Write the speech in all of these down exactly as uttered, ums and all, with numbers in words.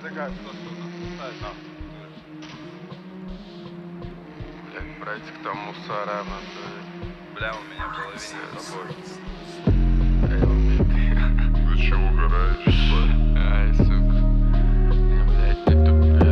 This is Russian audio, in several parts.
такая, кто тут? Дай нахуй. Блядь, братик, там мусора, нахуй. Бля, у меня в голове не тобой. Ты че угораешь? Ай, сука. Не, блядь, не тупи.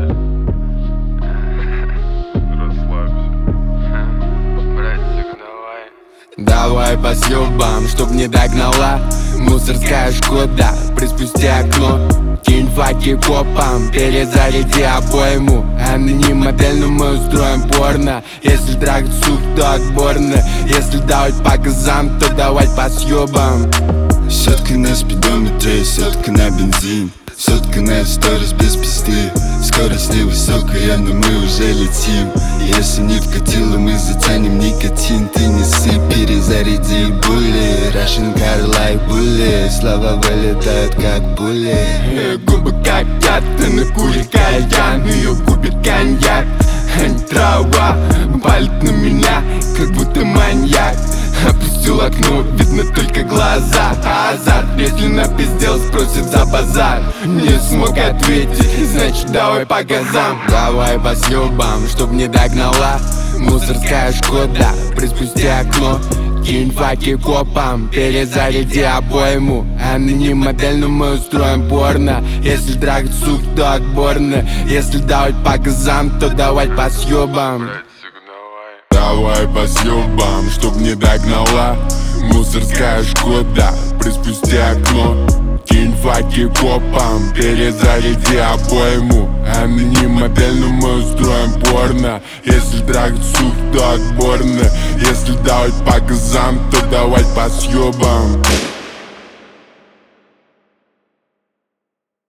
Расслабься. Братик, давай. Давай по съебам, чтоб не догнала мусорская Шкода, приспусти окно. Кинь факи копам, перезаряди обойму. Аноним модель, но мы устроим порно. Если трахать сук, то отборно. Если давать по газам, то давай по съебам. Сотка на спидометре, сотка на бензин, сотка на сторис без пизды. Скорость невысокая, но мы уже летим. Если не вкатило, мы затянем никотин. Ты не сыпь, перезаряди були. Russian car like bullet. Слова вылетают как пули. Губы как яд, ты на куре кальян. Ее губит коньяк, а не трава. Палит на меня, как будто маньяк. Опустил окно, видно только глаза. А азарт, если напиздел, спросит за базар. Не смог ответить, значит давай по газам. Давай по съебам, чтоб не догнала мусорская Шкода, приспусти окно. Кинь факи копам, перезаряди обойму. Аноним модель, но мы устроим порно. Если трахать сук, то отборно. Если давать по газам, то давай по съебам. Братик, давай. Давай по съебам, чтоб не догнала мусорская Шкода, приспусти окно. Кинь факи копам, перезаряди обойму. Аноним модель, но мы устроим порно. Если трахать сук, то отборно. Если давать по газам, то давай по съебам.